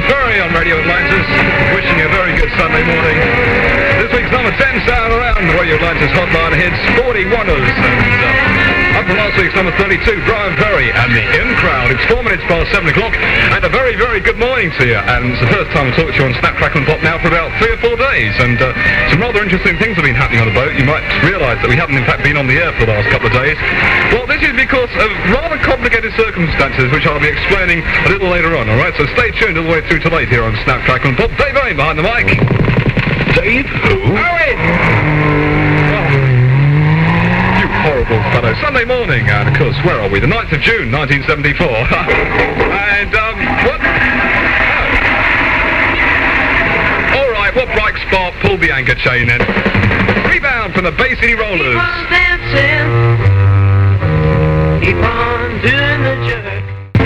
Ferry on Radio Atlantis, wishing you a very good Sunday morning. This week's number 10 sound around Radio Atlantis Hotline hits 40 Wonders. And up from last week's number 32, Brian Ferry and the In Crowd. It's 4 minutes past 7 o'clock, and a very, very good morning to you. And it's the first time I've talked to you on Snap, Crackle and Pop now for about 3 or 4 days. And some rather interesting things have been happening on the boat. You might realise that we haven't in fact been on the air for the last couple of days. Well, this is because of rather complicated circumstances, which I'll be explaining a little later on, alright? So stay tuned all the way through to late here on Snap, Crackle and Pop. Dave Owen behind the mic. Dave who? Owen! You horrible fellow. Sunday morning, and of course, where are we? The 9th of June, 1974. And, what? Oh. Alright, what bright spark pulled the anchor chain then? Rebound from the Bay City Rollers. Keep on dancing. Keep on doing the jerk.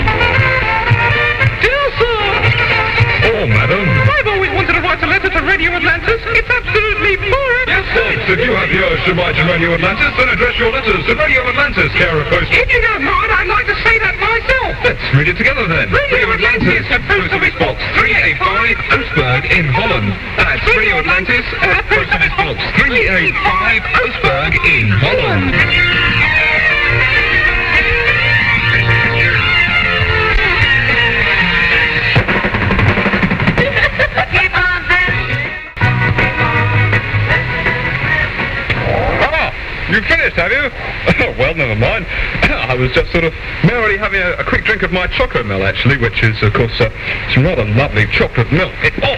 Dear sir! Oh, madam. I've always wanted to write a letter to Radio Atlantis. It's absolutely fine. Yes, folks, if you have the urge to write to Radio Atlantis, then address your letters to Radio Atlantis, care of Post. If you don't mind, I'd like to say that myself. Let's read it together then. Radio Atlantis at Post Office Box 385, Oostburg in Holland. That's Radio Atlantis at Post Office Box 385, Oostburg in Holland. Keep on dancing. You finished, have you? Oh, well, never mind. I was just sort of merrily having a quick drink of my Chocomel, actually, which is, of course, some rather lovely chocolate milk.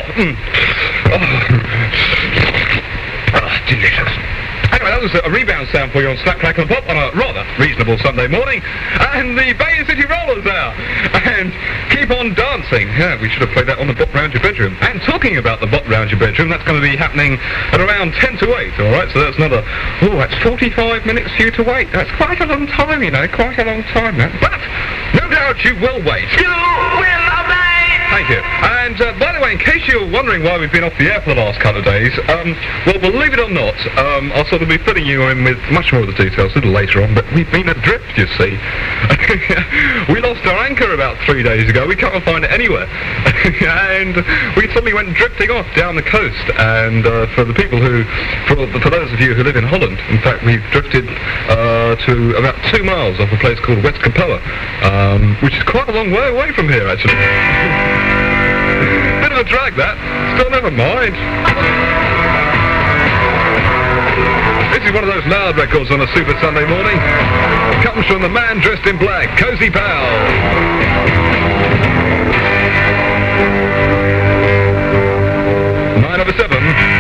Delicious. Anyway, that was a rebound sound for you on Snap, Crackle and Pop on a rather reasonable Sunday morning. And the Bay City Rollers there. And Keep On Dancing. Yeah, we should have played that on the Bop Round Your Bedroom. And talking about the Bop Round Your Bedroom, that's going to be happening at around 10 to 8, alright? So that's another, that's 45 minutes for you to wait. That's quite a long time, you know, quite a long time, that. But no doubt you will wait. You will obey. Thank you. And by the way, in case you're wondering why we've been off the air for the last couple of days, well, believe it or not, I'll sort of be filling you in with much more of the details a little later on, but we've been adrift, you see. We lost our anchor about 3 days ago. We can't find it anywhere. And we suddenly went drifting off down the coast. And for the people who, for those of you who live in Holland, in fact, we've drifted to about 2 miles off a place called West Capella, which is quite a long way away from here, actually. Bit of a drag, that. Still, never mind. This is one of those loud records on a Super Sunday morning. Comes from the man dressed in black, Cozy Powell. 9 over 7.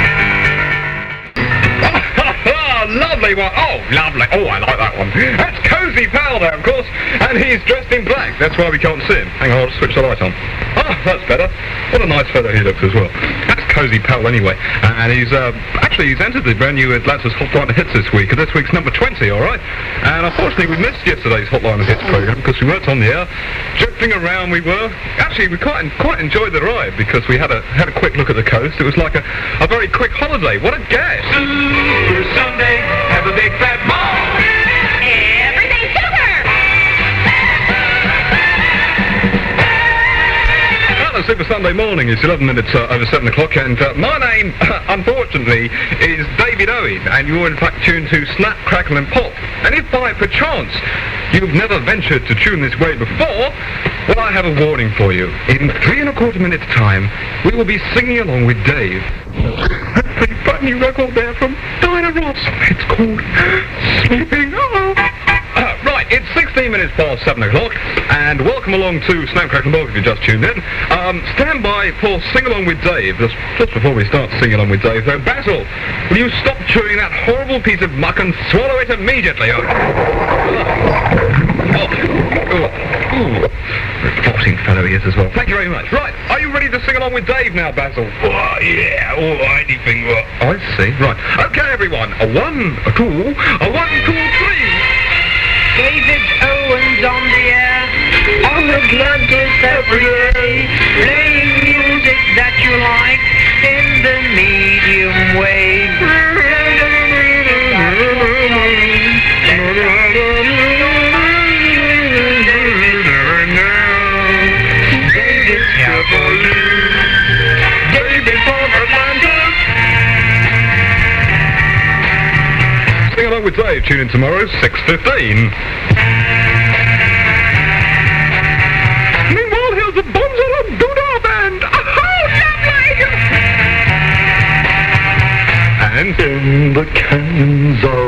Lovely one. Oh, lovely. Oh, I like that one. That's Cozy Powell there, of course. And he's dressed in black. That's why we can't see him. Hang on, I'll switch the light on. Oh, that's better. What a nice fellow he looks as well. That's Cozy Powell anyway. And he's entered the brand new Atlantis Hotline Hits this week. And this week's number 20, alright? And unfortunately we missed yesterday's Hotline Hits program because we weren't on the air. Drifting around we were. Actually, we quite enjoyed the ride because we had a quick look at the coast. It was like a very quick holiday. What a guess! Super Sunday, have a big fat ball. Everything sugar. Well, the Super Sunday morning is 11 minutes over 7 o'clock, and my name, unfortunately, is David Owen, and you're in fact tuned to Snap, Crackle and Pop. And if by perchance you've never ventured to tune this way before, well, I have a warning for you. In 3 1/4 minutes' time, we will be singing along with Dave. That's a brand new record there from Diana Ross. It's called Sleeping On. Right, it's 16 minutes past 7 o'clock, and welcome along to Snap, Crackle and Pop if you just tuned in. Stand by for Sing Along with Dave. Just before we start singing along with Dave, though, Basil, will you stop chewing that horrible piece of muck and swallow it immediately? Reporting fellow he is as well. Thank you very much. Right, are you ready to sing along with Dave now, Basil? Oh, yeah, anything. I see. Right. Okay, everyone. A 1, a 2, a 1, 2, 3. David Owens on the air, on Atlantis every day, playing music that you like in the medium wave. David's here for you. with Dave. Tune in tomorrow, 6:15. Meanwhile, here's the Bonzo Doodah Band. Oh, lovely! And In the canyons of